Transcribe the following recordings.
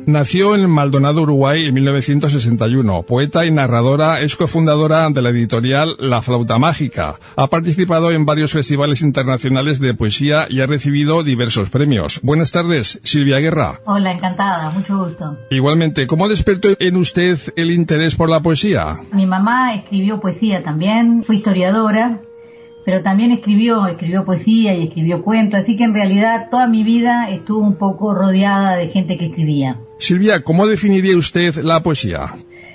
Nació en Maldonado, Uruguay, en 1961. Poeta y narradora, es cofundadora de la editorial La Flauta Mágica. Ha participado en varios festivales internacionales de poesía y ha recibido diversos premios. Buenas tardes, Silvia Guerra. Hola, encantada, mucho gusto. Igualmente, ¿cómo despertó en usted el interés por la poesía? Mi mamá escribió poesía también, fue historiadora, pero también escribió poesía y escribió cuentos, así que en realidad toda mi vida estuvo un poco rodeada de gente que escribía. Silvia, ¿cómo definiría usted la poesía?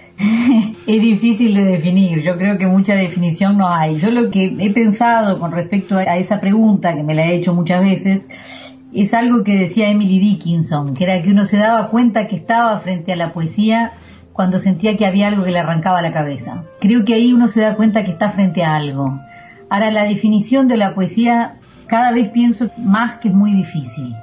Es difícil de definir, yo creo que mucha definición no hay. Yo lo que he pensado con respecto a esa pregunta, que me la he hecho muchas veces, es algo que decía Emily Dickinson, que era que uno se daba cuenta que estaba frente a la poesía cuando sentía que había algo que le arrancaba la cabeza. Creo que ahí uno se da cuenta que está frente a algo. Ahora, la definición de la poesía, cada vez pienso más que es muy difícil.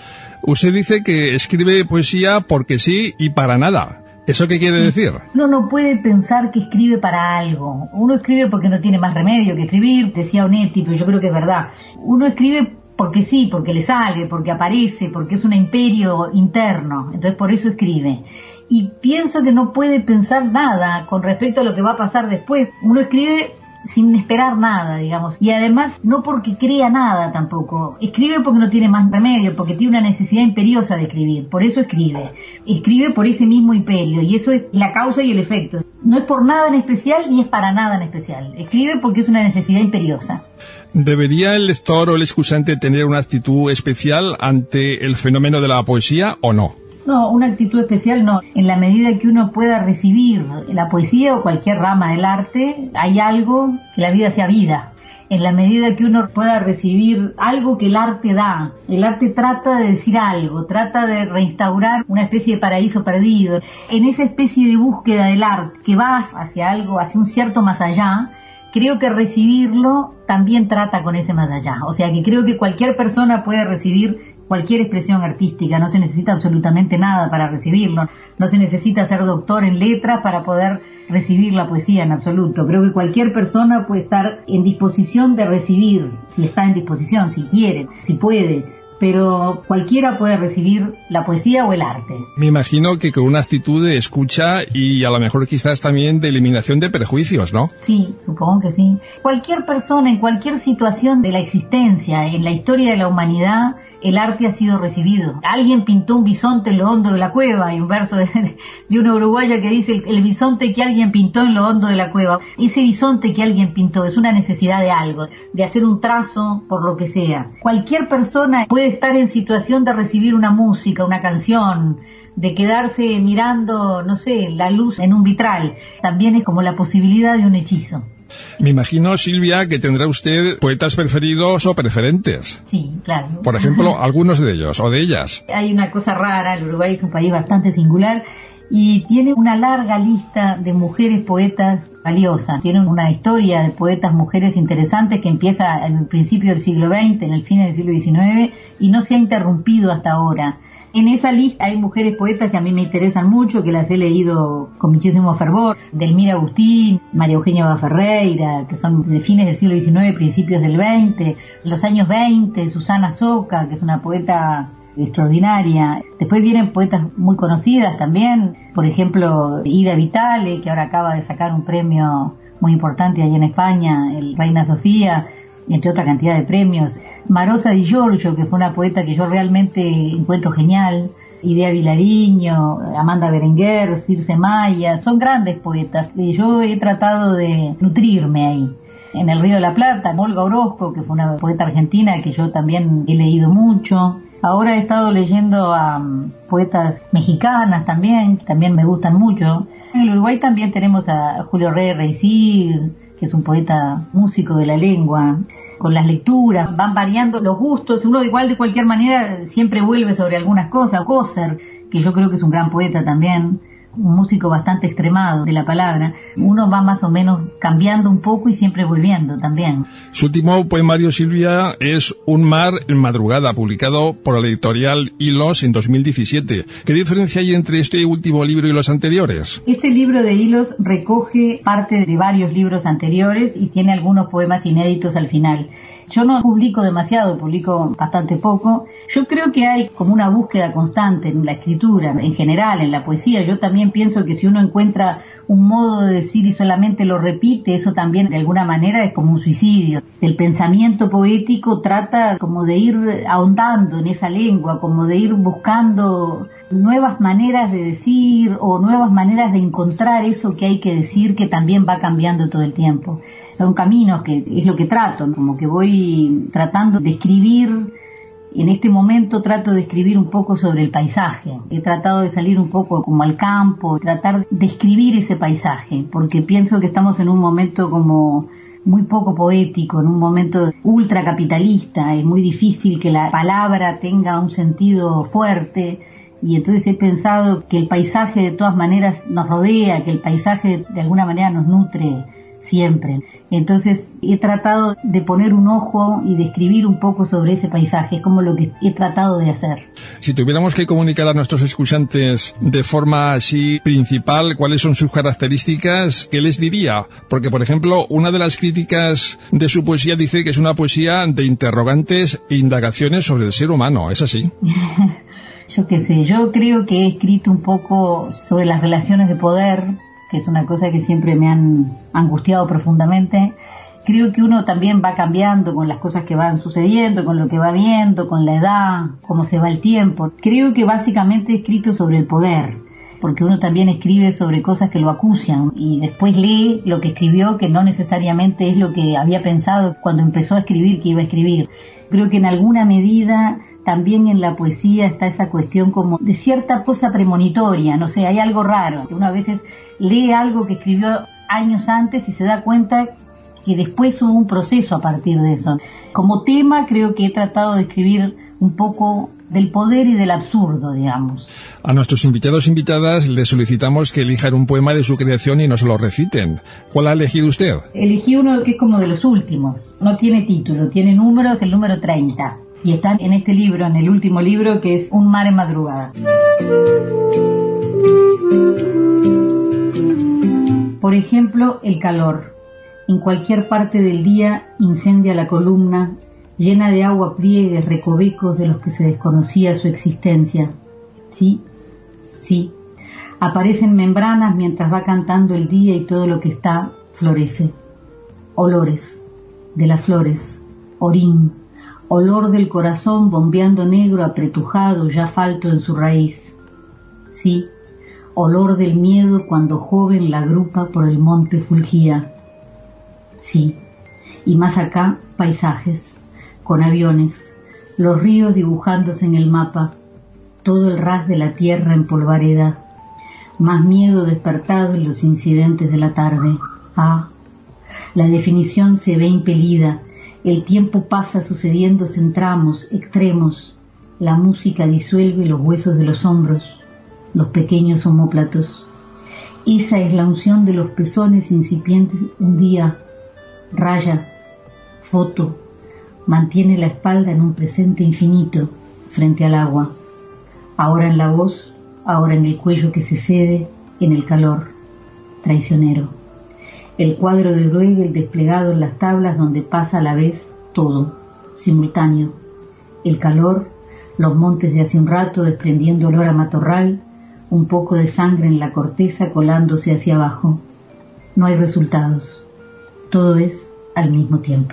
Usted dice que escribe poesía porque sí y para nada. ¿Eso qué quiere decir? Uno no puede pensar que escribe para algo. Uno escribe porque no tiene más remedio que escribir, decía Onetti, pero yo creo que es verdad. Uno escribe porque sí, porque le sale, porque aparece, porque es un imperio interno. Entonces por eso escribe. Y pienso que no puede pensar nada con respecto a lo que va a pasar después. Uno escribe sin esperar nada, digamos, y además no porque crea nada tampoco, escribe porque no tiene más remedio, porque tiene una necesidad imperiosa de escribir, por eso escribe por ese mismo imperio, y eso es la causa y el efecto, no es por nada en especial ni es para nada en especial, escribe porque es una necesidad imperiosa. ¿Debería el lector o el escuchante tener una actitud especial ante el fenómeno de la poesía o no? No, una actitud especial no. En la medida que uno pueda recibir la poesía o cualquier rama del arte, hay algo que la vida sea vida. En la medida que uno pueda recibir algo que el arte da, el arte trata de decir algo, trata de reinstaurar una especie de paraíso perdido. En esa especie de búsqueda del arte que va hacia algo, hacia un cierto más allá, creo que recibirlo también trata con ese más allá. O sea que creo que cualquier persona puede recibir cualquier expresión artística, no se necesita absolutamente nada para recibirlo, no se necesita ser doctor en letras para poder recibir la poesía en absoluto. Creo que cualquier persona puede estar en disposición de recibir, si está en disposición, si quiere, si puede, pero cualquiera puede recibir la poesía o el arte. Me imagino que con una actitud de escucha y a lo mejor quizás también de eliminación de prejuicios, ¿no? Sí, supongo que sí. Cualquier persona, en cualquier situación de la existencia, en la historia de la humanidad, el arte ha sido recibido. Alguien pintó un bisonte en lo hondo de la cueva. Hay un verso de una uruguaya que dice el bisonte que alguien pintó en lo hondo de la cueva. Ese bisonte que alguien pintó es una necesidad de algo, de hacer un trazo por lo que sea. Cualquier persona puede estar en situación de recibir una música, una canción, de quedarse mirando, no sé, la luz en un vitral. También es como la posibilidad de un hechizo. Me imagino, Silvia, que tendrá usted poetas preferidos o preferentes. Sí, claro. Por ejemplo, algunos de ellos o de ellas. Hay una cosa rara, el Uruguay es un país bastante singular y tiene una larga lista de mujeres poetas valiosas. Tiene una historia de poetas mujeres interesantes que empieza en el principio del siglo XX, en el fin del siglo XIX y no se ha interrumpido hasta ahora. En esa lista hay mujeres poetas que a mí me interesan mucho, que las he leído con muchísimo fervor. Delmira Agustín, María Eugenia Baferreira, que son de fines del siglo XIX, principios del XX. En los años 20, Susana Soca, que es una poeta extraordinaria. Después vienen poetas muy conocidas también, por ejemplo, Ida Vitale, que ahora acaba de sacar un premio muy importante allá en España, el Reina Sofía, entre otra cantidad de premios. Marosa Di Giorgio, que fue una poeta que yo realmente encuentro genial. Idea Vilariño, Amanda Berenguer, Circe Maya, son grandes poetas y yo he tratado de nutrirme ahí. En el Río de la Plata, Olga Orozco, que fue una poeta argentina que yo también he leído mucho. Ahora he estado leyendo a poetas mexicanas también, que también me gustan mucho. En el Uruguay también tenemos a Julio Rey Cid, que es un poeta músico de la lengua. Con las lecturas van variando los gustos, uno igual de cualquier manera siempre vuelve sobre algunas cosas. Coser, que yo creo que es un gran poeta también, un músico bastante extremado de la palabra, uno va más o menos cambiando un poco y siempre volviendo también. Su último poemario, Silvia, es Un mar en madrugada, publicado por la editorial Hilos en 2017. ¿Qué diferencia hay entre este último libro y los anteriores? Este libro de Hilos recoge parte de varios libros anteriores y tiene algunos poemas inéditos al final. Yo no publico demasiado, publico bastante poco. Yo creo que hay como una búsqueda constante en la escritura, en general, en la poesía. Yo también pienso que si uno encuentra un modo de decir y solamente lo repite, eso también de alguna manera es como un suicidio. El pensamiento poético trata como de ir ahondando en esa lengua, como de ir buscando nuevas maneras de decir o nuevas maneras de encontrar eso que hay que decir, que también va cambiando todo el tiempo. Son caminos que es lo que trato, ¿no? Como que voy tratando de escribir. En este momento trato de escribir un poco sobre el paisaje. He tratado de salir un poco como al campo, tratar de escribir ese paisaje, porque pienso que estamos en un momento como muy poco poético, en un momento ultracapitalista. Es muy difícil que la palabra tenga un sentido fuerte, y entonces he pensado que el paisaje de todas maneras nos rodea, que el paisaje de alguna manera nos nutre siempre. Entonces he tratado de poner un ojo y de escribir un poco sobre ese paisaje, es como lo que he tratado de hacer. Si tuviéramos que comunicar a nuestros escuchantes de forma así principal cuáles son sus características, ¿qué les diría? Porque, por ejemplo, una de las críticas de su poesía dice que es una poesía de interrogantes e indagaciones sobre el ser humano, ¿es así? Yo qué sé, yo creo que he escrito un poco sobre las relaciones de poder, que es una cosa que siempre me han angustiado profundamente. Creo que uno también va cambiando con las cosas que van sucediendo, con lo que va viendo, con la edad, cómo se va el tiempo. Creo que básicamente he escrito sobre el poder, porque uno también escribe sobre cosas que lo acucian y después lee lo que escribió, que no necesariamente es lo que había pensado cuando empezó a escribir que iba a escribir. Creo que en alguna medida también en la poesía está esa cuestión como de cierta cosa premonitoria, no sé, hay algo raro, que uno a veces lee algo que escribió años antes y se da cuenta que después hubo un proceso a partir de eso. Como tema creo que he tratado de escribir un poco del poder y del absurdo, digamos. A nuestros invitados e invitadas les solicitamos que elijan un poema de su creación y nos lo reciten. ¿Cuál ha elegido usted? Elegí uno que es como de los últimos, no tiene título, tiene números, el número 30. Y está en este libro, en el último libro, que es Un mar en madrugada. Por ejemplo, el calor. En cualquier parte del día incendia la columna, llena de agua pliegues, recovecos de los que se desconocía su existencia. Sí, sí. Aparecen membranas mientras va cantando el día y todo lo que está florece. Olores de las flores, orín, olor del corazón bombeando negro apretujado ya falto en su raíz. Sí, olor del miedo cuando joven la grupa por el monte fulgía. Sí, y más acá paisajes, con aviones, los ríos dibujándose en el mapa, todo el ras de la tierra en polvareda, más miedo despertado en los incidentes de la tarde. Ah, la definición se ve impelida. El tiempo pasa sucediéndose en tramos, extremos. La música disuelve los huesos de los hombros, los pequeños omóplatos. Esa es la unción de los pezones incipientes. Un día, raya, foto, mantiene la espalda en un presente infinito frente al agua. Ahora en la voz, ahora en el cuello que se cede, en el calor, traicionero. El cuadro de Bruegel desplegado en las tablas donde pasa a la vez todo, simultáneo. El calor, los montes de hace un rato desprendiendo olor a matorral, un poco de sangre en la corteza colándose hacia abajo. No hay resultados. Todo es al mismo tiempo.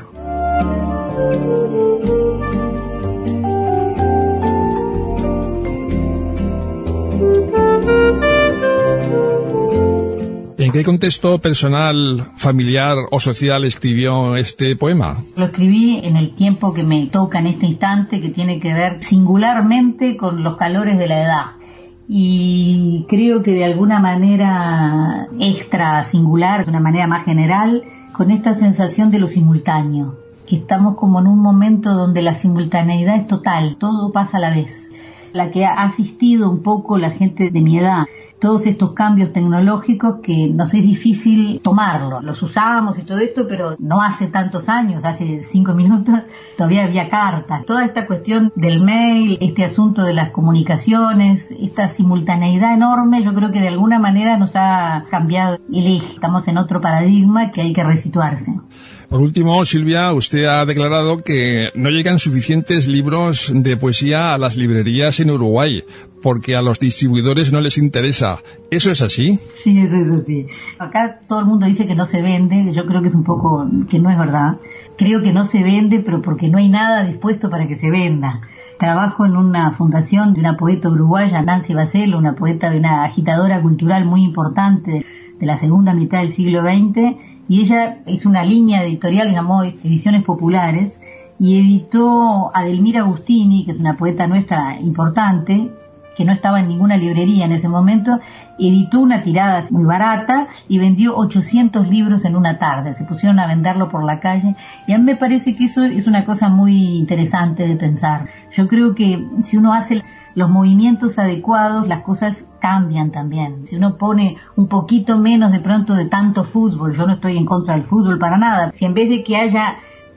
¿En qué contexto personal, familiar o social escribió este poema? Lo escribí en el tiempo que me toca en este instante, que tiene que ver singularmente con los calores de la edad. Y creo que de alguna manera extra singular, de una manera más general, con esta sensación de lo simultáneo, que estamos como en un momento donde la simultaneidad es total, todo pasa a la vez. La que ha asistido un poco la gente de mi edad, todos estos cambios tecnológicos que nos es difícil tomarlos. Los usamos y todo esto, pero no hace tantos años, hace 5 minutos, todavía había cartas. Toda esta cuestión del mail, este asunto de las comunicaciones, esta simultaneidad enorme, yo creo que de alguna manera nos ha cambiado el eje. Estamos en otro paradigma que hay que resituarse. Por último, Silvia, usted ha declarado que no llegan suficientes libros de poesía a las librerías en Uruguay, porque a los distribuidores no les interesa. ¿Eso es así? Sí, eso es así. Acá todo el mundo dice que no se vende, yo creo que es un poco que no es verdad. Creo que no se vende, pero porque no hay nada dispuesto para que se venda. Trabajo en una fundación de una poeta uruguaya, Nancy Bacelo, una poeta y una agitadora cultural muy importante de la segunda mitad del siglo XX, y ella hizo una línea editorial que llamó Ediciones Populares, y editó a Delmira Agustini, que es una poeta nuestra importante, que no estaba en ninguna librería en ese momento, editó una tirada muy barata y vendió 800 libros en una tarde. Se pusieron a venderlo por la calle y a mí me parece que eso es una cosa muy interesante de pensar. Yo creo que si uno hace los movimientos adecuados, las cosas cambian también. Si uno pone un poquito menos de pronto de tanto fútbol, yo no estoy en contra del fútbol para nada, si en vez de que haya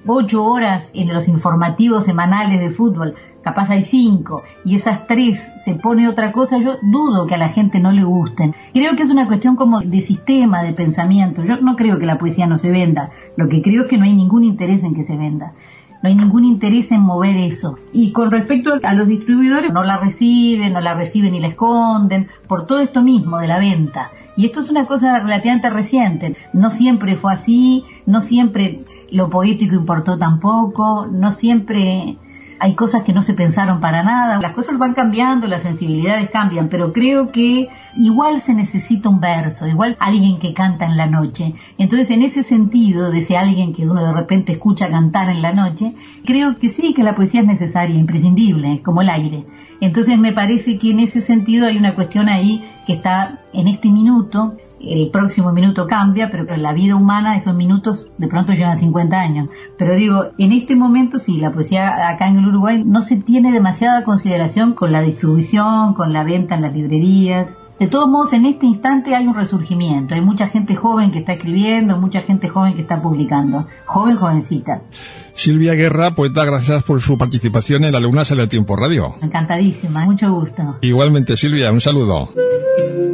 8 horas en los informativos semanales de fútbol, capaz hay 5, y esas 3 se pone otra cosa, yo dudo que a la gente no le gusten. Creo que es una cuestión como de sistema, de pensamiento. Yo no creo que la poesía no se venda, lo que creo es que no hay ningún interés en que se venda. No hay ningún interés en mover eso. Y con respecto a los distribuidores, no la reciben y la esconden, por todo esto mismo de la venta. Y esto es una cosa relativamente reciente. No siempre fue así, no siempre lo poético importó tampoco, no siempre hay cosas que no se pensaron para nada. Las cosas van cambiando, las sensibilidades cambian, pero creo que igual se necesita un verso, igual alguien que canta en la noche. Entonces, en ese sentido, de ese alguien que uno de repente escucha cantar en la noche, creo que sí, que la poesía es necesaria, imprescindible, como el aire. Entonces, me parece que en ese sentido hay una cuestión ahí que está en este minuto. El próximo minuto cambia, pero en la vida humana esos minutos de pronto llevan 50 años. Pero digo, en este momento sí, la poesía acá en el Uruguay no se tiene demasiada consideración con la distribución, con la venta en las librerías. De todos modos, en este instante hay un resurgimiento. Hay mucha gente joven que está escribiendo, mucha gente joven que está publicando. Jovencita. Silvia Guerra, poeta, gracias por su participación en La Luna Sale a Tiempo Radio. Encantadísima, mucho gusto. Igualmente, Silvia, un saludo.